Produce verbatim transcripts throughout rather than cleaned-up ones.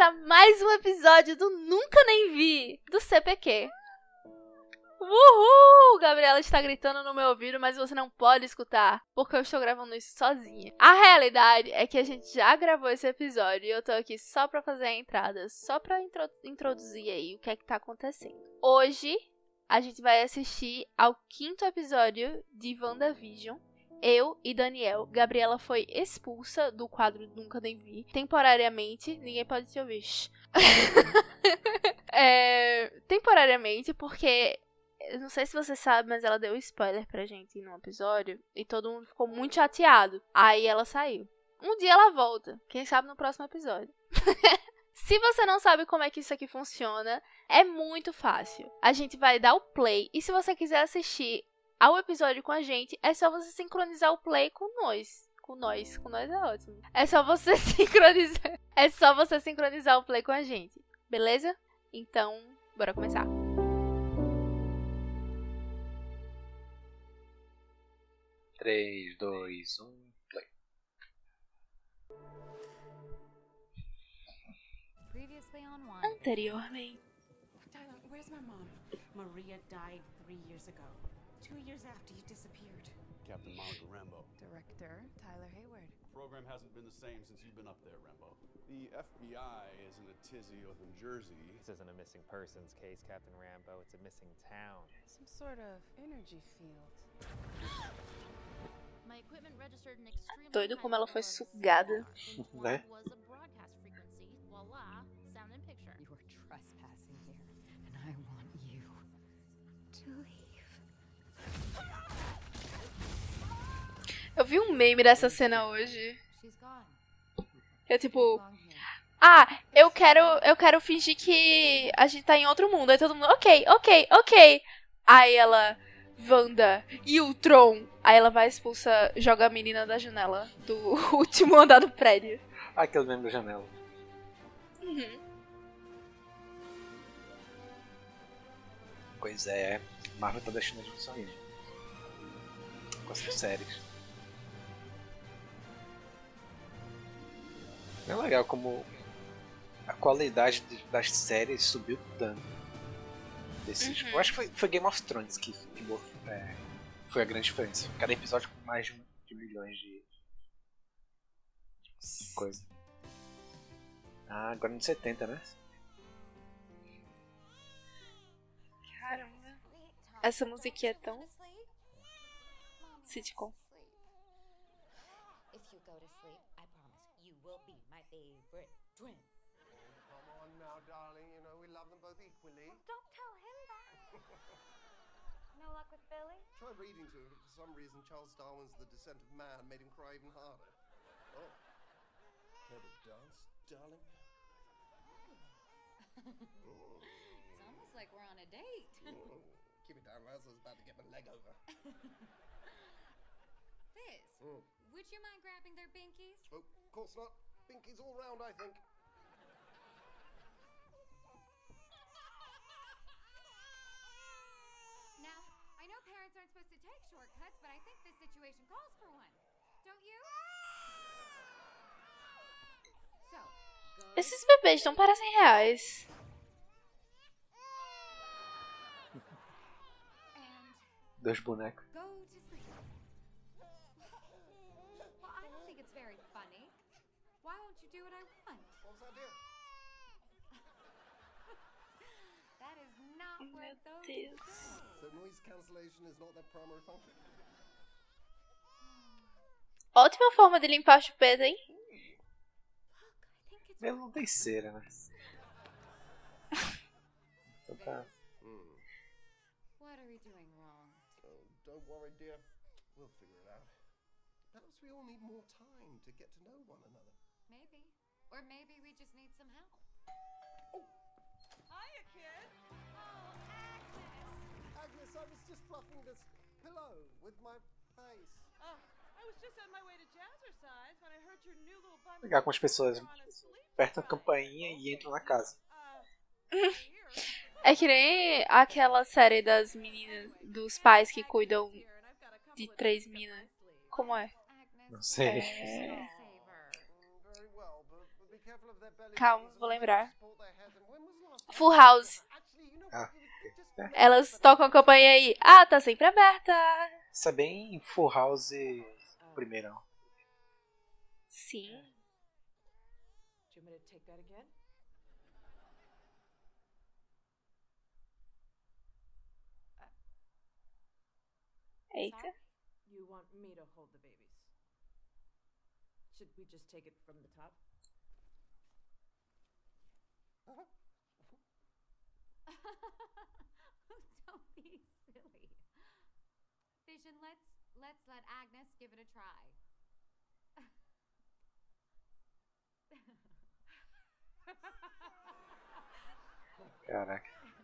para mais um episódio do Nunca Nem Vi, do C P Q. Uhul! Gabriela está gritando no meu ouvido, mas você não pode escutar, porque eu estou gravando isso sozinha. A realidade é que a gente já gravou esse episódio e eu tô aqui só pra fazer a entrada, só pra intro- introduzir aí o que é que tá acontecendo. Hoje, a gente vai assistir ao quinto episódio de WandaVision. Eu e Daniel. Gabriela foi expulsa do quadro Nunca Nem Vi. Temporariamente. Ninguém pode te ouvir. é, temporariamente, porque... Eu não sei se você sabe, mas ela deu spoiler pra gente no episódio. E todo mundo ficou muito chateado. Aí ela saiu. Um dia ela volta. Quem sabe no próximo episódio. Se você não sabe como é que isso aqui funciona, é muito fácil. A gente vai dar o play. E se você quiser assistir ao episódio com a gente, é só você sincronizar o play com nós. Com nós. Com nós é ótimo. É só você sincronizar. É só você sincronizar o play com a gente. Beleza? Então, bora começar. três, dois, um, play. Anteriormente. Tyler, where's my mom? Maria died three years ago. Two years after you disappeared. Captain Monica Rambo. Director Tyler Hayward. The program hasn't been the same since you've been up there, Rambo. The F B I is in a tizzy over in Jersey. This isn't a missing persons case, Captain Rambo. It's a missing town. Some sort of energy field. My equipment registered an extremely Doido high como ela level foi of sugada. Informed Né? was a broadcast frequency. Voila, sound and picture. You are trespassing here, and I want you to leave. Eu vi um meme dessa cena hoje. She's gone. É tipo... Belong here. Ah, eu quero, eu quero fingir que a gente tá em outro mundo. Aí todo mundo, ok, ok, ok. Aí ela, Wanda e o Tron. Aí ela vai expulsa, joga a menina da janela do último andar do prédio. Ah, aquele mesmo da janela. Uhum. Pois é, Marvel tá deixando a gente sorrir. Com essas séries. É legal como a qualidade de- das séries subiu tanto. Desses, Uhum. Eu acho que foi, foi Game of Thrones que, que é, foi a grande diferença. Cada episódio com mais de, de milhões de, de coisa. Ah, agora nos setenta, né? Caramba. Essa musiquinha é tão sitcom. If you go to sleep, I promise you will be my favorite twin. Come on now, darling. You know we love them both equally. Don't tell him that. No luck with Billy? Try reading to him, but for some reason Charles Darwin's The Descent of Man made him cry even harder. Oh. Care to dance, darling? It's almost like we're on a date. Oh. Keep it down, Laz. I was about to get my leg over. Fizz, Mm. would you mind grabbing their binkies? Oh, of course not. Pinkies all round, I think. Now, I know parents aren't supposed to take shortcuts, but I think this situation calls for one. Don't you? So, go Esses bebês não parecem reais. and Dois bonecos. go to sleep. Well, I don't think it's very funny. Why won't you do what I want? What's that, dear? That is not Meu what those Deus. So noise cancellation is not their primary function? Ótima forma de limpar a chupeta, hein? I think it's Ele não tem cera, né? Então tá. Hmm. What are we doing wrong? Oh, don't worry, dear. We'll figure it out. Perhaps we all need more time to get to know one another. Maybe. Or maybe we just need some help. Hiya, kids. Oh, Agnes! Agnes, I was just fluffing this pillow with my face. Oh, I was just on my way to Jazzercise when I heard your new little bun. Legal como as pessoas apertam a campainha e entram na casa. É que nem aquela série das meninas, dos pais que cuidam de três minas. Como é? Não sei. É... Very well, but, but be careful of Calma, vou lembrar. Full House. Ah, é. Elas tocam a campainha aí. Ah, tá sempre aberta. Isso é bem Full House primeirão. Sim. Do you want me to take that again? Eita. You want me to hold the babies? Should we just take it from the top? Don't be silly. Vision, let's let's let Agnes give it a try. Caraca.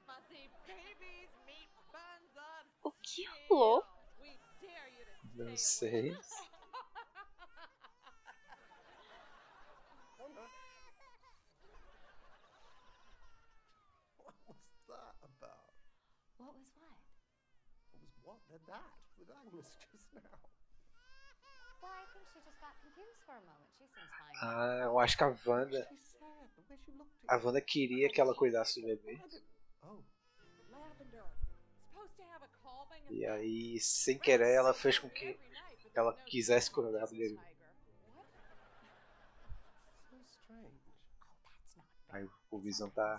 O que rolou? Não sei. What was that about? What was what? What was what? That that with Agnes just now. Well, I think she just got confused for a moment. She seems fine. Ah, eu acho que a Wanda. She said the way she looked A at Wanda queria que ela cuidasse do bebê. Oh. Lavender. Supposed to have a calming E aí, sem querer, ela fez com que ela quisesse cuidar do bebê. So strange. Aí o Visão tá.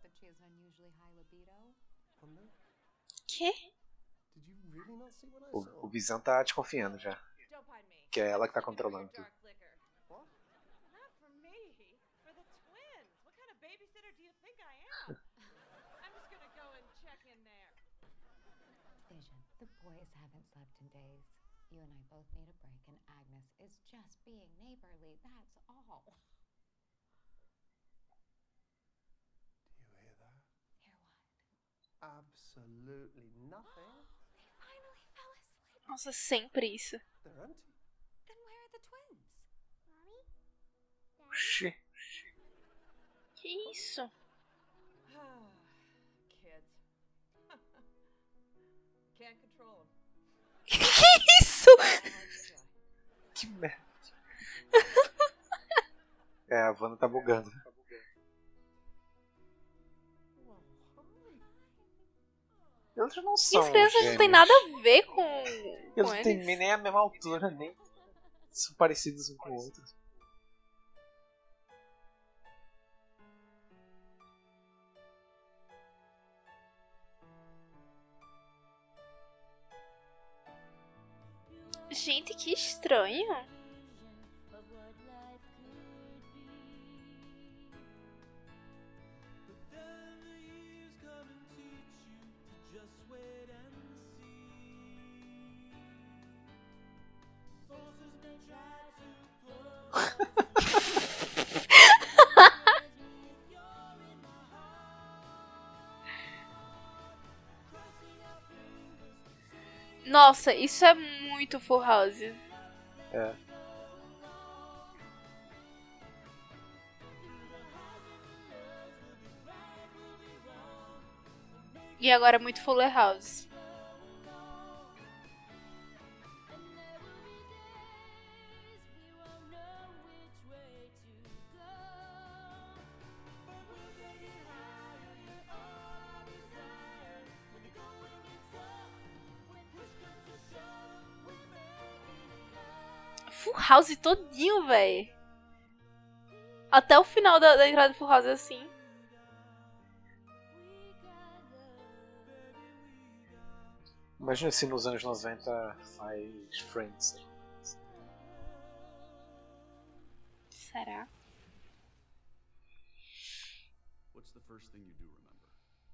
Wanda, Que? did you really not see what I O, saw? o Visão tá desconfiando já. Don't mind me. Que é ela que tá controlando tudo. Dark liquor. What? Not for me. For the twins. What kind of babysitter do you think I am? I'm just gonna go and check in there. Vision, the boys haven't slept in days. You and I both need a break, and Agnes is just being neighborly, that's all. Do you hear that? Hear what? Absolutely nothing. They finally fell asleep. Nossa, sempre isso. They're empty. Then where are the twins? Mommy? Oxi. Que isso? Kids. Can't control them. Que isso? Que merda. É, a Wanda tá bugando. Well, hi. Eles não E são as crianças não gêmeos. tem nada a ver com, Eles com não têm eles. nem a mesma altura, nem são parecidos um com o outro. Gente, que estranho. Nossa, isso é muito Full House. É. E agora é muito Fuller House. Full House todinho, véi. Até o final da, da entrada do Full House é assim. Imagina se nos anos noventa faz Friends. Será? What's the first thing you do remember?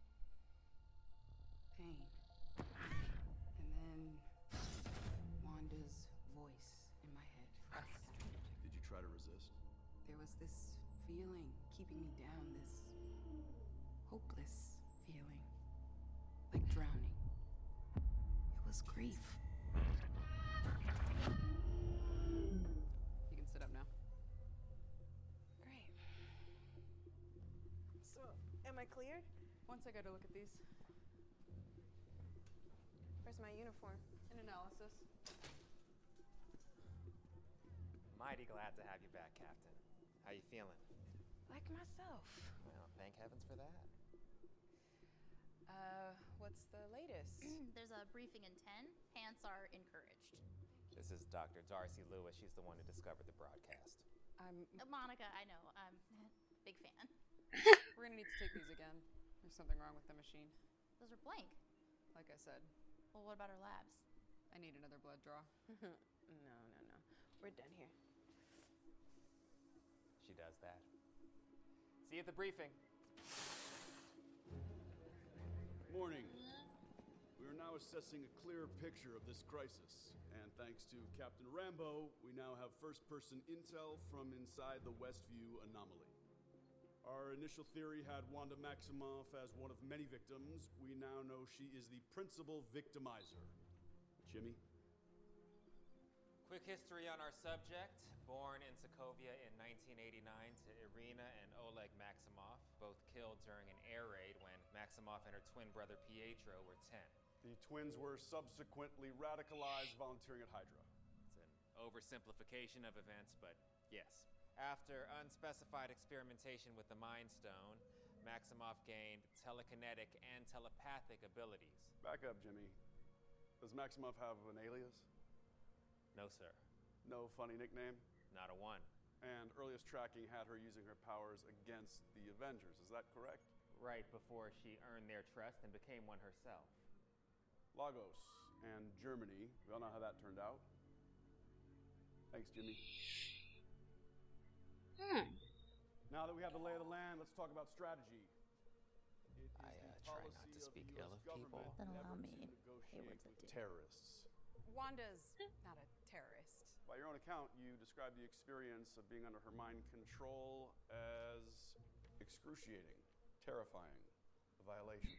Pain. And then Wanda's voice in my head. Frustrated. Did you try to resist? There was this feeling keeping me down, this hopeless feeling. Like drowning. It was grief. You can sit up now. Great. So, am I cleared? Once I go to look at these. Where's my uniform? An analysis. Mighty glad to have you back, Captain. How you feeling? I myself. Well, thank heavens for that. Uh, what's the latest? There's a briefing in ten. Pants are encouraged. This is Doctor Darcy Lewis. She's the one who discovered the broadcast. I'm. Uh, Monica, I know. I'm big fan. We're gonna need to take these again. There's something wrong with the machine. Those are blank. Like I said. Well, what about our labs? I need another blood draw. no, no, no. We're done here. She does that. See you at the briefing. Morning. We are now assessing a clearer picture of this crisis. And thanks to Captain Rambo, we now have first-person intel from inside the Westview anomaly. Our initial theory had Wanda Maximoff as one of many victims. We now know she is the principal victimizer. Jimmy? Quick history on our subject. Born in Sokovia in nineteen eighty-nine to Irina and Oleg Maximoff, both killed during an air raid when Maximoff and her twin brother Pietro were ten. The twins were subsequently radicalized, volunteering at Hydra. It's an oversimplification of events, but yes. After unspecified experimentation with the Mind Stone, Maximoff gained telekinetic and telepathic abilities. Back up, Jimmy. Does Maximoff have an alias? No, sir. No funny nickname? Not a one. And earliest tracking had her using her powers against the Avengers, is that correct? Right before she earned their trust and became one herself. Lagos and Germany, we all know how that turned out. Thanks, Jimmy. Hmm. Now that we have the lay of the land, let's talk about strategy. It is I the uh, try not policy to of speak the U S ill of government people. Then never allow to me. negotiate Haywards with to do. terrorists. Wanda's not a terrorist. By your own account, you described the experience of being under her mind control as excruciating, terrifying, a violation.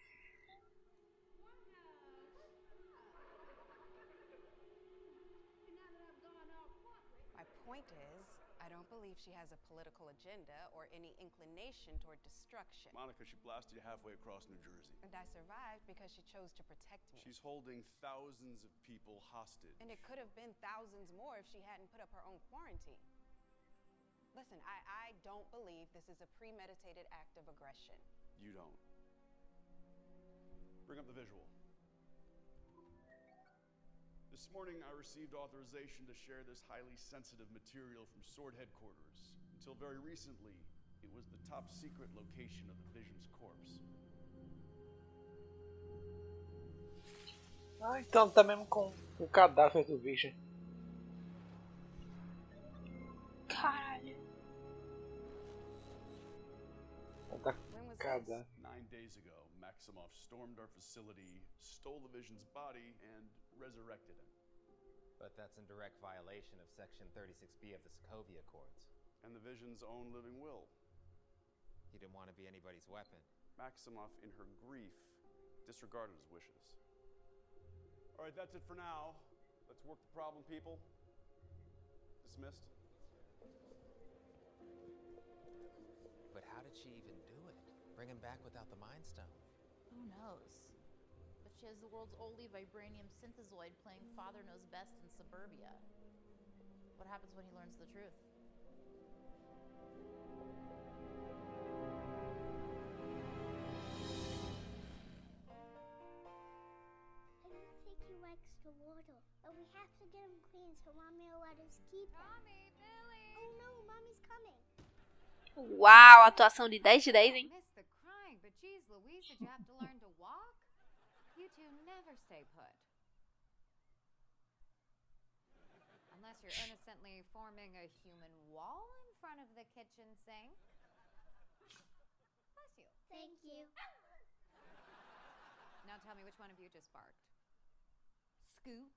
My point is, I don't believe she has a political agenda or any inclination toward destruction. Monica, she blasted you halfway across New Jersey. And I survived because she chose to protect me. She's holding thousands of people hostage. And it could have been thousands more if she hadn't put up her own quarantine. Listen, I, I don't believe this is a premeditated act of aggression. You don't. Bring up the visual. This morning, I received authorization to share this highly sensitive material from Sword Headquarters. Until very recently, it was the top secret location of the Vision's corpse. Ah, então tá mesmo com o cadáver do Vision. Caralho. Tá When was cadáver. Nine days ago, Maximoff stormed our facility, stole the Vision's body, and resurrected him. But that's in direct violation of Section thirty-six B of the Sokovia Accords. And the Vision's own living will. He didn't want to be anybody's weapon. Maximoff, in her grief, disregarded his wishes. All right, that's it for now. Let's work the problem, people. Dismissed. But how did she even do it? Bring him back without the Mind Stone? Who knows? But she has the world's only vibranium synthezoid playing Father Knows Best in suburbia. What happens when he learns the truth? I don't think he likes the water, but we have to get him clean so Mommy will let us keep him. Mommy, Billy! Oh no, Mommy's coming. Uau, atuação de dez de dez, hein? Miss the crying, but geez, Louise, did you have to learn to walk? You two never stay put. Unless you're innocently forming a human wall in front of the kitchen sink. Bless you. Thank you. Now tell me which one of you just barked. Scoot.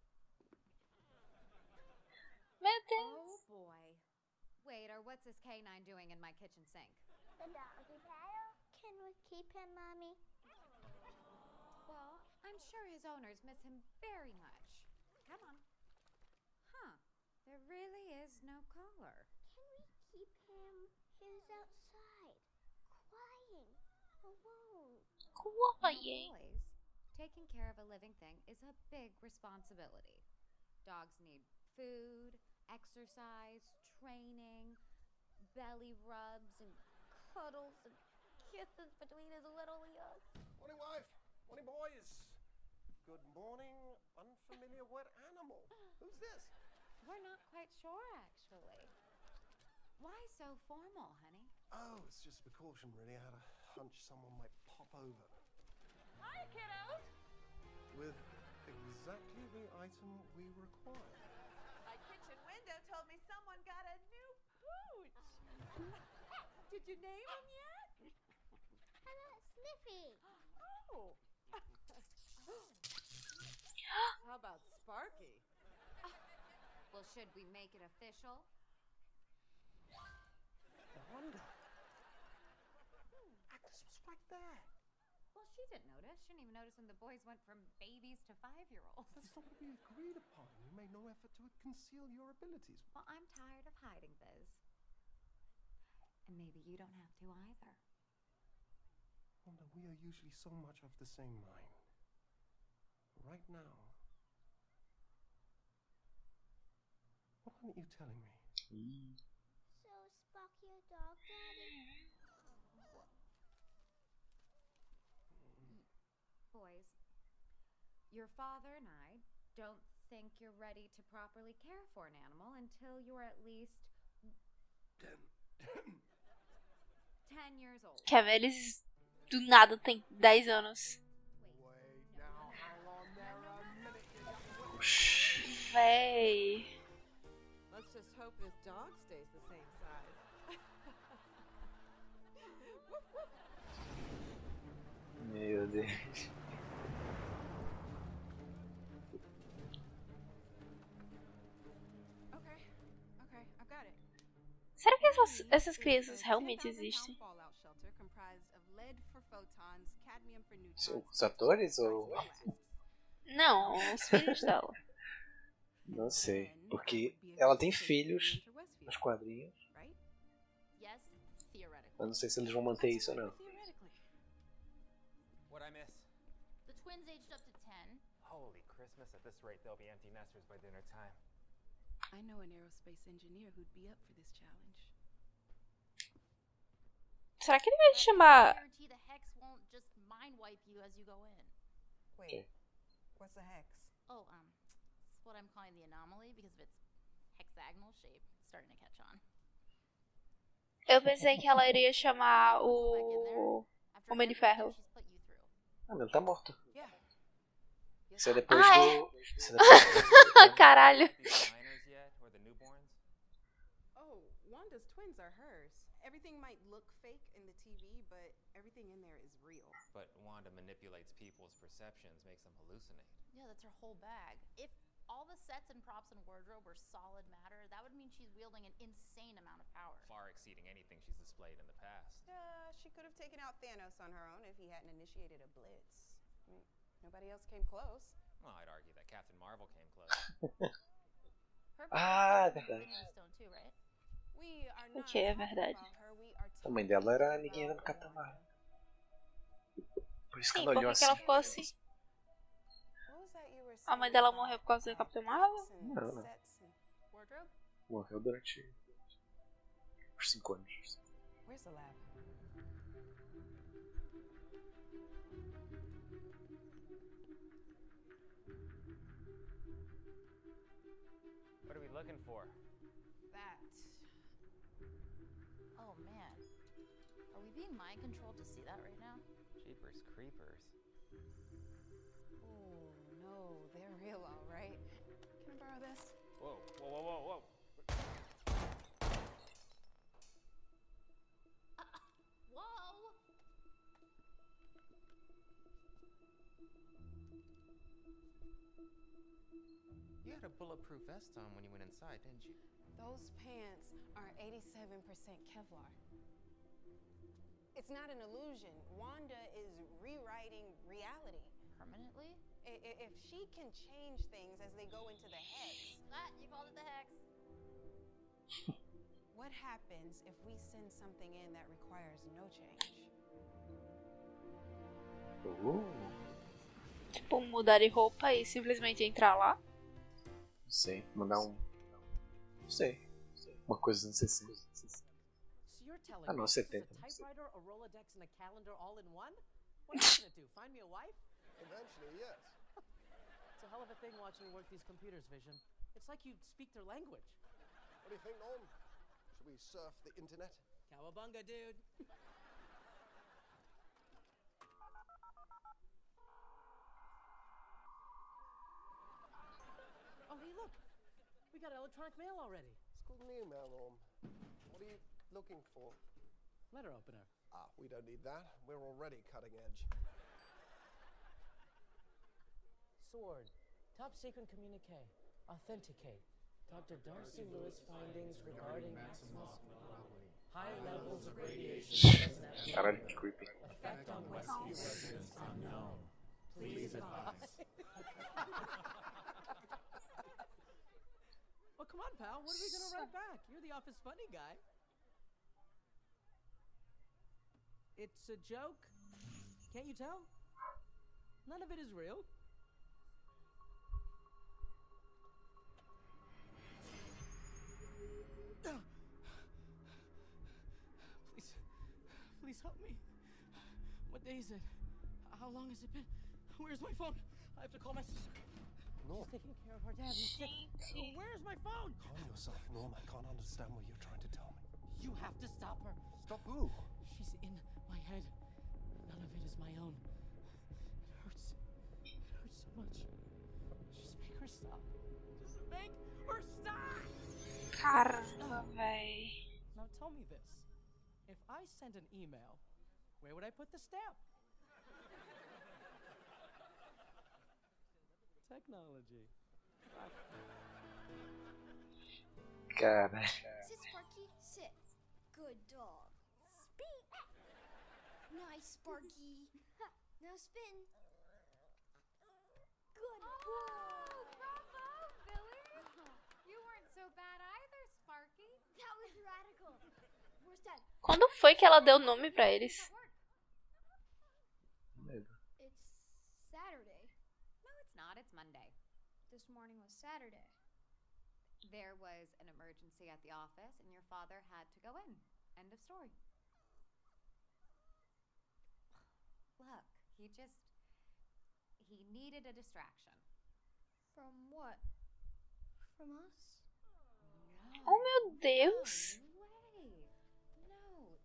Meu Oh Deus. boy. Wait, or what's this canine doing in my kitchen sink? The doggy paddle. Can we keep him, Mommy? Well, I'm sure his owners miss him very much. Come on. Huh. There really is no collar. Can we keep him? He's outside, crying, alone. Crying. Boys, taking care of a living thing is a big responsibility. Dogs need food, exercise, training, belly rubs and cuddles and kisses between his little ears. Morning, wife. Morning, boys. Good morning, unfamiliar wet animal. Who's this? We're not quite sure, actually. Why so formal, honey? Oh, it's just precaution, really. I had a hunch someone might pop over. Hi, kiddos. With exactly the item we require. My kitchen window told me someone got a new pooch. Did you name him yet? Hello, Sniffy. Oh. How about Sparky? Well, should we make it official? Wanda. Agnes was right there. Well, she didn't notice. She didn't even notice when the boys went from babies to five-year-olds. That's not what we agreed upon. You made no effort to conceal your abilities. Well, I'm tired of hiding, Biz. And maybe you don't have to either. Wanda, we are usually so much of the same mind. Right now, what aren't you telling me? So, Sparky a dog, Daddy? Boys, your father and I don't think you're ready to properly care for an animal until you're at least Ten. ten years old. Quer ver, eles do nada tem dez anos. Véi. Let's just hope this dog stays the same size. Woof, woof. Meu Deus. Okay, okay, I've got it. Será que essas, essas crianças realmente existem? Fallout shelter comprised of lead for photons, cadmium for neutrons. Os atores ou. Não, os filhos dela. Não sei. Porque ela tem filhos nos quadrinhos. Yes, theoretically. Eu não sei se eles vão manter isso ou não. What I miss? The twins aged up to ten. Holy Christmas, at this rate they'll be empty nesters by dinner time. I know an aerospace engineer who'd be up for this challenge. Será que ele vai chamar... Guarantee the hex won't just mind wipe you as you go in. Wait, Okay. what's the hex? Oh, um, it's what I'm calling the anomaly because of its hexagonal shape. It's starting to catch on. Eu pensei que ela iria chamar o... Homem de Ferro. She's put you through. Ah, mas ele tá morto. Yeah. Isso é depois Ah, do. Isso é depois do... Caralho. The minors yet, or the newborns? Oh, Wanda's twins are hers. Everything might look fake in the T V, but everything in there is real. But Wanda manipulates people's perceptions, makes them hallucinate. Yeah, that's her whole bag. If all the sets and props and wardrobe were solid matter, that would mean she's wielding an insane amount of power. Far exceeding anything she's displayed in the past. Uh, she could have taken out Thanos on her own if he hadn't initiated a blitz. I mean, nobody else came close. Well, I'd argue that Captain Marvel came close. Her Ah, powers come from verdade. Infinity Stone too, right? We are not Ok, é talking verdade. about her, we are A mãe talking dela era a about amiguinha do Capitão Marvel. Por isso que Sim, ela por olhou que que ela assim. ficou assim? What was that you were A mãe saying dela about morreu por causa do Capitão Marvel? props and Não, não. sets and- Wardrobe? Morreu durante os cinco anos. Where's the lab? What are we looking for? That. Oh man. Are we being mind controlled to see that right now? Jeepers creepers. Oh no, they're real, all right. Can I borrow this? Whoa, whoa, whoa, whoa, whoa. Whoa! You had a bulletproof vest on when you went inside, didn't you? Those pants are eighty-seven percent Kevlar. It's not an illusion. Wanda is rewriting reality. Permanently? I- i- If she can change things as they go into the hex, Ah, you called it the hex. what happens if we send something in that requires no change? Uh, Tipo, mudar de roupa e simplesmente entrar lá? não sei. Mandar um. Não sei. Uma coisa dos anos sessenta. telling Ah, me não, this is a setenta, não sei. typewriter, a Rolodex, and a calendar all in one? What are you gonna do? Find me a wife? Eventually, yes. It's a hell of a thing watching you work these computers, Vision. It's like you speak their language. What do you think, Norm? Should we surf the internet? Cowabunga, dude. Oh, hey, look. We got electronic mail already. It's called an email, Norm. What are you looking for? Letter opener. Ah, we don't need that. We're already cutting edge. Sword. Top secret communique. Authenticate. Doctor Darcy Lewis findings regarding Maximus anomaly. High levels of radiation. Caralho, que creepy. Effect on Westview residents unknown. Please advise. Well, come on, pal. What are we gonna write back? You're the office funny guy. It's a joke. Can't you tell? None of it is real. Please, please help me. What day is it? How long has it been? Where's my phone? I have to call my sister. Norm. She's taking care of her dad. He's sick. Where's my phone? Calm yourself, Norm. I can't understand what you're trying to tell me. You have to stop her. Stop who? She's in my head. None of it is my own. It hurts. It hurts so much. Just make her stop. Just make her stop! Caramba, véi. Now tell me this. If I send an email, where would I put the stamp? Technology. Cara. Sit, Sparky. Sit. Good dog. Speak. Nice, Sparky. Now spin. Good boy. Oh, bravo, Billy. You weren't so bad either, Sparky. That was radical. Where's Dad? Quando foi que ela deu nome pra eles? It's Saturday. No, it's not. It's Monday. This morning was Saturday. There was an emergency at the office, and your father had to go in. End of story. Look, he just... he needed a distraction. From what? From us? Oh, meu Deus. No way. No.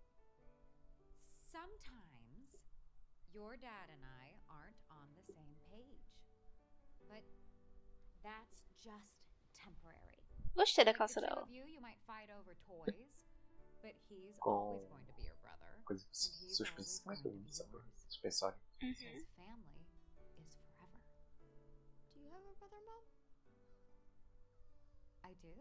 Sometimes your dad and I aren't on the same page. But that's just temporary. Gostei da Like the calça two dela. of you, you might fight over toys, but he's Com always going to be your brother. coisas And he's suspensórias. always going to be yours. Suspensórias. Because family is forever. Do you have a brother, Mom? I do.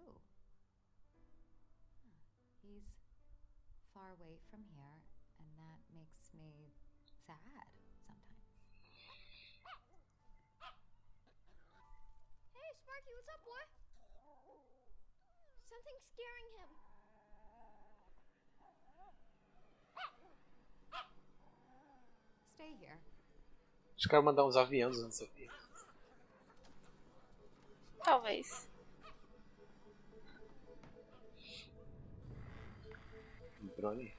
Huh. He's far away from here, and that makes me sad sometimes. Hey, Sparky, what's up, boy? Something's scaring him. Stay here. Os caras mandar uns aviões, não sei o quê. Talvez. Um drone.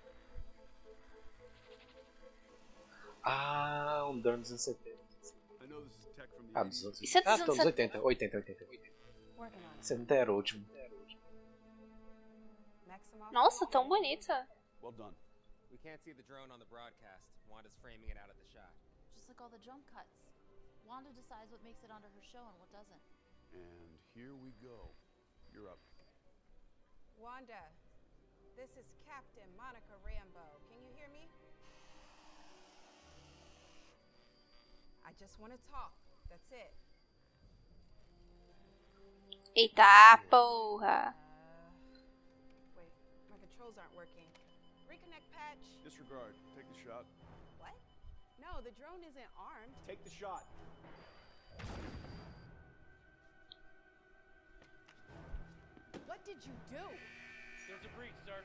Ah, um drone dos anos setenta. I know this is tech from the Ah, dos anos Isso é oitenta. Ah, dos dos anos anos oitenta. oitenta, oitenta, oitenta. Working on it. setenta era o último. Maximoff. Nossa, tão bonita. Well done. We can't see the drone on the broadcast. Wanda's framing it out of the shot. Just like all the jump cuts. Wanda decides what makes it onto her show and what doesn't. And here we go. You're up. Wanda, this is Captain Monica Rambeau. Can you hear me? I just want to talk. That's it. Eita porra. Uh, wait, my controls aren't working. Reconnect patch. Disregard. Take the shot. What? No, the drone isn't armed. Take the shot. What did you do? There's a breach, sir.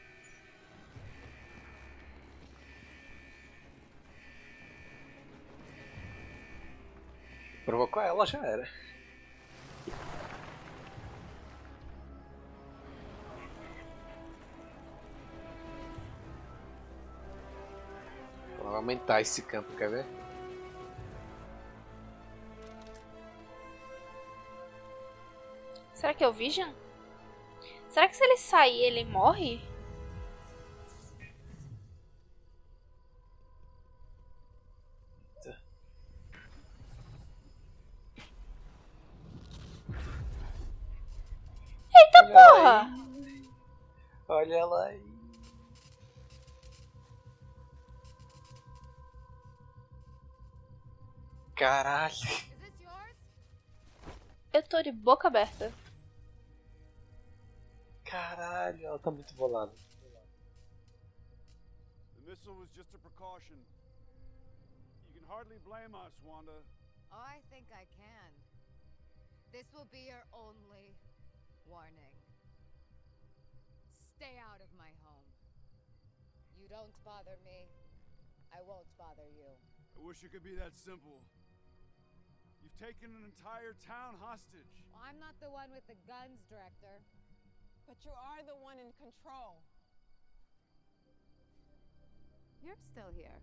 Provocou ela, já era. aumentar esse campo, quer ver? Será que é o Vision? Será que se ele sair, ele morre? Eita Olha porra! aí. Olha ela aí. Caralho. Eu tô de boca aberta. Caralho, ela tá muito bolada. The missile was just a precaution. You can hardly blame us, Wanda. Oh, I think I can. This will be your only warning. Stay out of my home. You don't bother me, I won't bother you. I wish it could be that simple. You've taken an entire town hostage. Well, I'm not the one with the guns, Director. But you are the one in control. You're still here.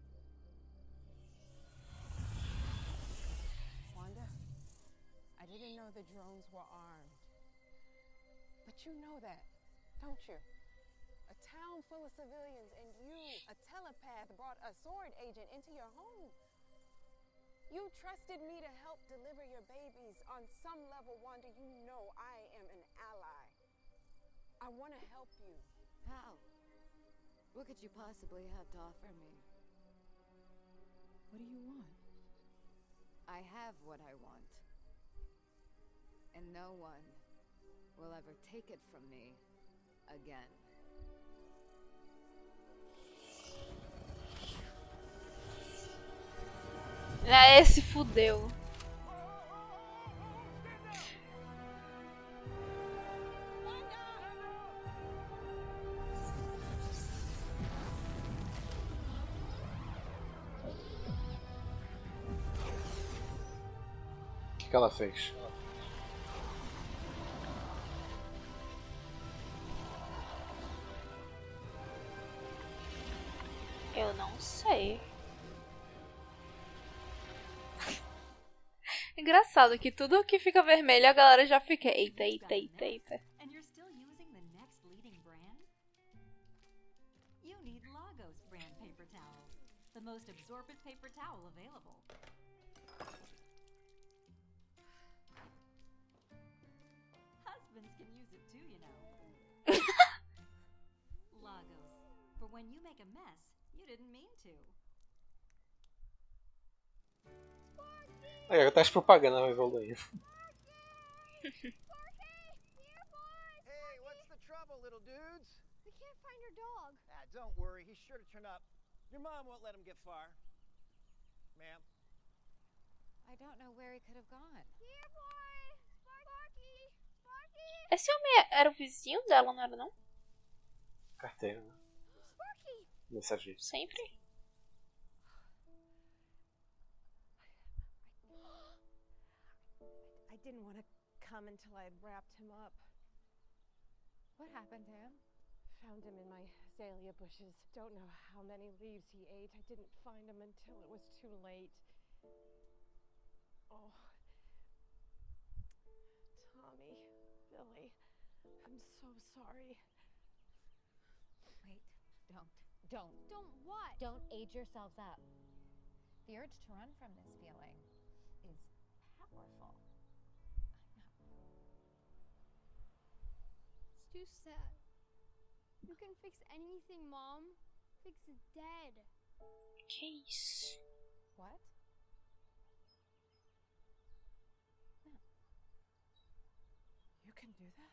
Wanda, I didn't know the drones were armed. But you know that, don't you? A town full of civilians and you, a telepath, brought a sword agent into your home. You trusted me to help deliver your babies. On some level, Wanda, you know I am an ally. I want to help you. How? What could you possibly have to offer me? What do you want? I have what I want. And no one will ever take it from me again. Ah, esse fudeu. O que, que ela fez? Eu não sei. Engraçado que tudo que fica vermelho a galera já fica eita, eita, eita, eita. And you're still using the next leading brand? You need Lagos brand paper towels, the most absorbent paper towel available. Husbands can use it too, you know. Lagos, for when you make a mess, you didn't mean to. Aí, tá as propagandas evoluindo. Hey, what's the trouble, little dudes? We can't find your dog. Ah, don't worry, he's sure to turn up. Your mom won't let him get far. Ma'am? I don't know where he could have gone. Here, boy! Sparky! Sparky! Esse homem era o vizinho dela, não era não? Carteiro, né? Sparky! Mensageiro. Sempre. I didn't want to come until I had wrapped him up. What happened to him? Found him in my azalea bushes. Don't know how many leaves he ate. I didn't find him until it was too late. Oh. Tommy, Billy, I'm so sorry. Wait, don't, don't. Don't what? Don't age yourselves up. The urge to run from this feeling is powerful. It's too sad. You can fix anything, Mom. Fix it dead. Que isso? What? No. You can do that?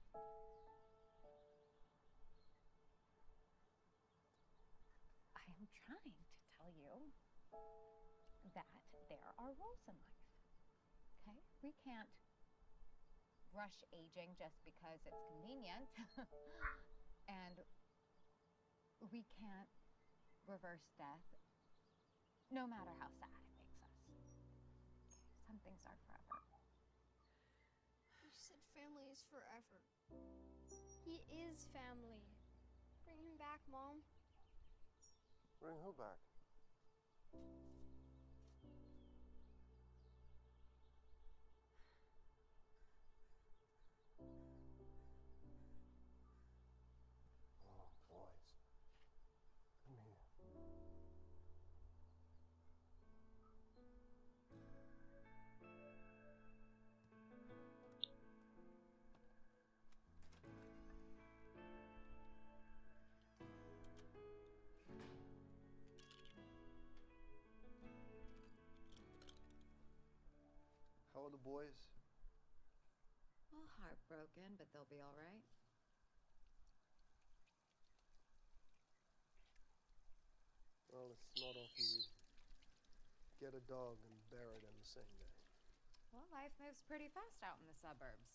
I am trying to tell you that there are rules in life. Okay? We can't rush aging just because it's convenient. And we can't reverse death, no matter how sad it makes us. Some things are forever. You said family is forever. He is family. Bring him back, Mom. Bring who back? Oh, boys. Come here. How are the boys? Well, heartbroken, but they'll be all right. Well, it's not often you get a dog and bury it in the same day. Well, life moves pretty fast out in the suburbs.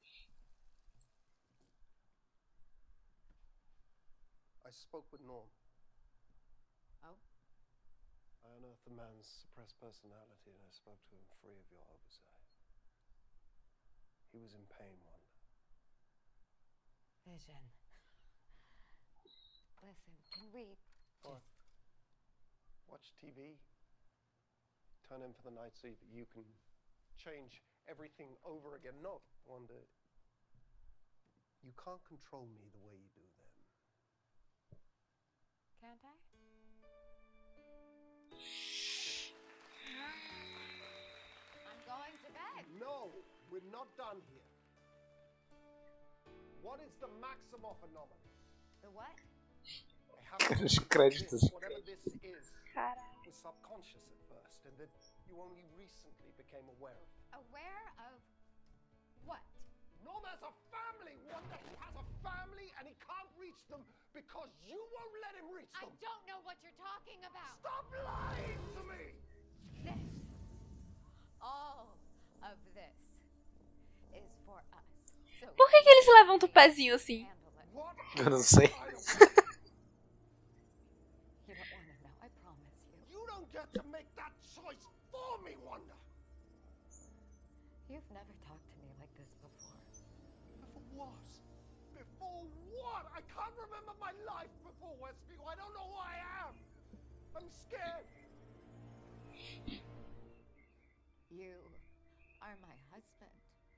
I spoke with Norm. Oh? I unearthed the man's suppressed personality and I spoke to him free of your oversight. He was in pain, Wanda. Vision. Listen, can we What? just... Watch T V. Turn in for the night so that you can change everything over again. No, Wanda. You can't control me the way you do them. Can't I? I'm going to bed. No, we're not done here. What is the Maximoff anomaly? The what? Os créditos. Whatever this is, Caralho. was subconscious at first, and that you only recently became aware of it. Aware of what? Norm has a family, Wanda. He has a family, and he can't reach them because you won't let him reach I them. don't know what you're talking about. Stop lying to me! This, all of this, is for us. So Por que, que eles levantam o pezinho assim? What? Eu não sei. You don't want to know, I promise you. You don't get to make that choice for me, Wanda. You've never talked to me like this before. Before what? Before what? I can't remember my life before Westview. I don't know who I am. I'm scared. You are my husband.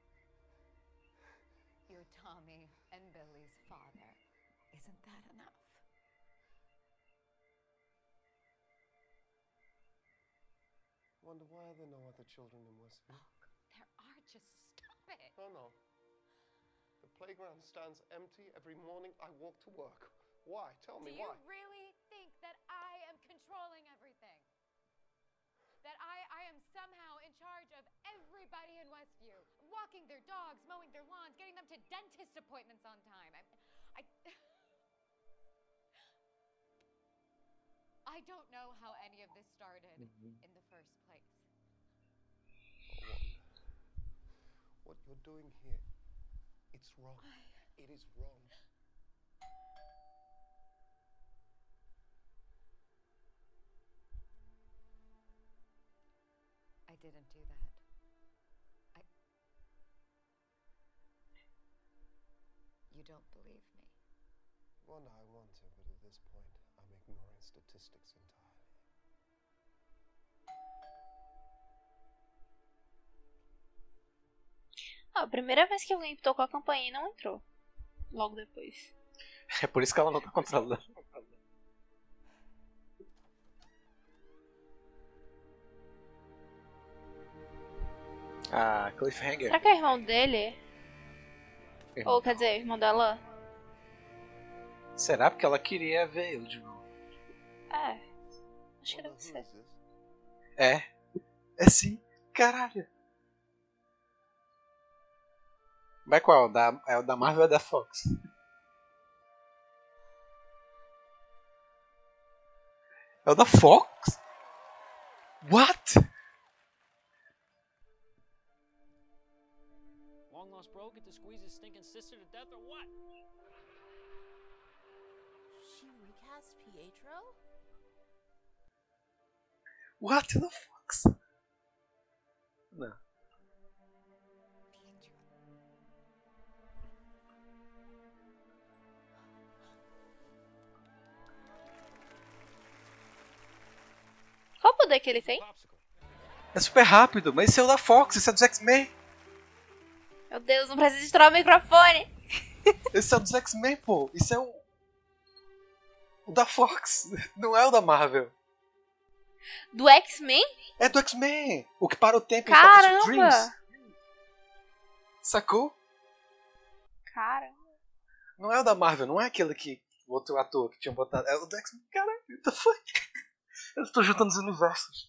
You're Tommy and Billy's father. Isn't that enough? Wanda, why are there no other children in Westview? There are, just stop it. Oh no. The playground stands empty every morning I walk to work. Why? Tell me Do you why. really think that I am controlling everything? That I, I am somehow in charge of everybody in Westview? Walking their dogs, mowing their lawns, getting them to dentist appointments on time. I, I, I don't know how any of this started Mhm. in the first place. Oh, Wanda. What you're doing here, it's wrong. It is wrong. I didn't do that. I... You don't believe me. Wanda, I want to, but at this point, I'm ignoring statistics entirely. Ah, a primeira vez que alguém tocou a campainha e não entrou. Logo depois. É por isso que ela não tá controlando. Ah, cliffhanger. Será que é irmão dele? Irmão. Ou quer dizer, irmão dela? Será? Porque ela queria ver ele de novo. É. Acho que deve ser. É. É sim. Caralho. Vai qual? Da, é o da Marvel ou da Fox? É o da Fox? What? Long lost bro get to squeeze his stinking sister to death or what? She recast Pietro? What the Fox? Não. Qual o poder que ele tem? É super rápido, mas esse é o da Fox, esse é dos X-Men. Meu Deus, não precisa estourar o microfone. Esse é o dos X-Men, pô. Isso é o... O da Fox, não é o da Marvel. Do X-Men? É do X-Men. O que para o tempo em Caramba! Pocket Dreams. Sacou? Caramba. Não é o da Marvel, não é aquele que... O outro ator que tinha botado... É o do X-Men. Caralho, what the fuck? Eu estou juntando os universos.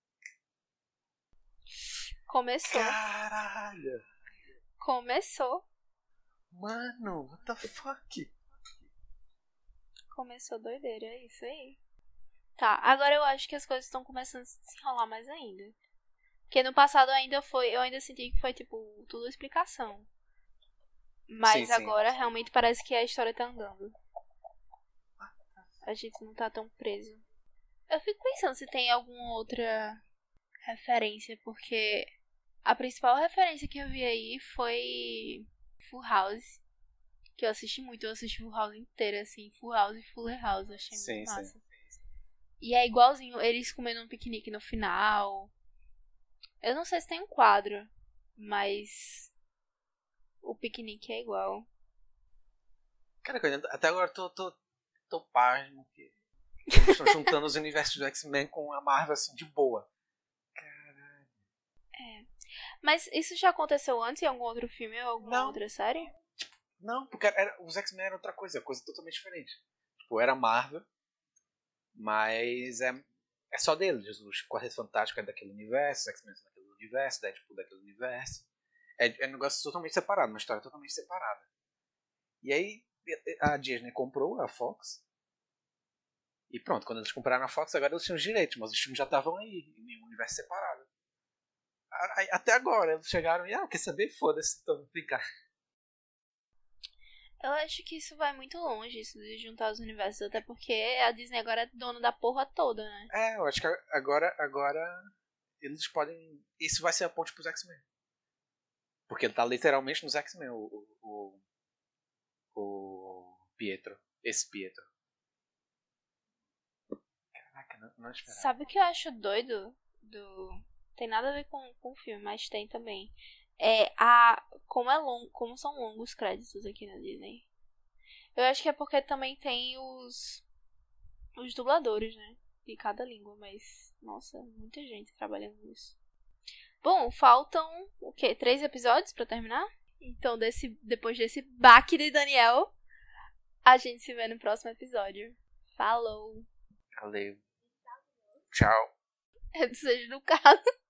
Começou. Caralho. Começou. Mano, what the fuck? Começou doideira, é isso aí. Tá, agora eu acho que as coisas estão começando a se enrolar mais ainda. Porque no passado ainda foi, eu ainda senti que foi tipo tudo explicação. Mas Sim, sim. agora realmente parece que a história tá andando. A gente não tá tão preso. Eu fico pensando se tem alguma outra referência, porque a principal referência que eu vi aí foi Full House. Que eu assisti muito, eu assisti Full House inteira, assim, Full House e Fuller House, eu achei Sim, muito massa. sim. E é igualzinho, eles comendo um piquenique no final. Eu não sei se tem um quadro, mas o piquenique é igual. Cara, até agora eu tô, tô, tô pasmo que estão juntando os universos do X-Men com a Marvel assim, de boa. Caralho. É. Mas isso já aconteceu antes em algum outro filme ou alguma Não. outra série? Não, porque era, os X-Men eram outra coisa, coisa totalmente diferente. Tipo, era Marvel, mas é, é só deles. Os Quarteto Fantástico é daquele universo, os X-Men são daquele universo, Deadpool daquele universo. É, é um negócio totalmente separado, uma história totalmente separada. E aí a Disney comprou a Fox. E pronto, quando eles compraram a Fox, agora eles tinham os direitos, mas os filmes já estavam aí, em um universo separado. Aí, até agora, eles chegaram e, ah, quer saber? Foda-se, então ficar. Eu acho que isso vai muito longe, isso de juntar os universos, até porque a Disney agora é dona da porra toda, né? É, eu acho que agora, agora eles podem... Isso vai ser a ponte pros X-Men. Porque ele tá literalmente nos X-Men, o, o, o, o Pietro, esse Pietro. Caraca, não, não esperava. Sabe o que eu acho doido? Do... Tem nada a ver com, com o filme, mas tem também. É a... Como, é long... Como são longos os créditos aqui na Disney. Eu acho que é porque também tem os... Os dubladores, né? De cada língua, mas... Nossa, muita gente trabalhando nisso. Bom, faltam... O quê? Três episódios pra terminar? Então, desse... depois desse baque de Daniel, a gente se vê no próximo episódio. Falou! Valeu. Tchau. É do seja do caso.